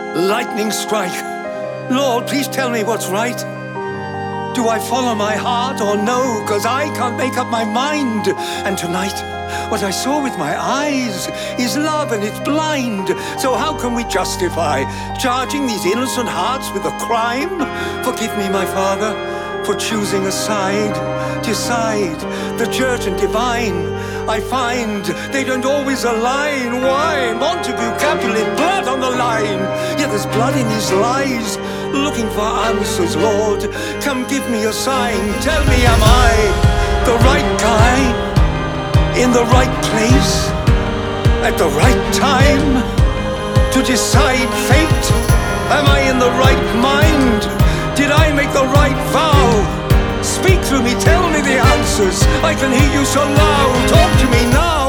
Lightning strike. Lord, please tell me what's right. Do I follow my heart or no? 'Cause I can't make up my mind. And tonight, what I saw with my eyes is love and it's blind. So how can we justify charging these innocent hearts with a crime? Forgive me, my Father, for choosing a side. Decide, the church and divine, I find they don't always align. Why? Montague, Capulet, blood on the line. Yeah, there's blood in these lies. Looking for answers, Lord. Come give me a sign. Tell me, am I the right guy? In the right place? At the right time? To decide fate? Am I in the right mind? Did I make the right vow? Speak through me, tell me the answers. I can hear you so loud. Talk to me now.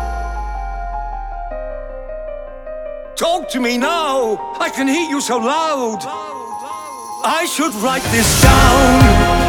Talk to me now. I can hear you so loud. I should write this down.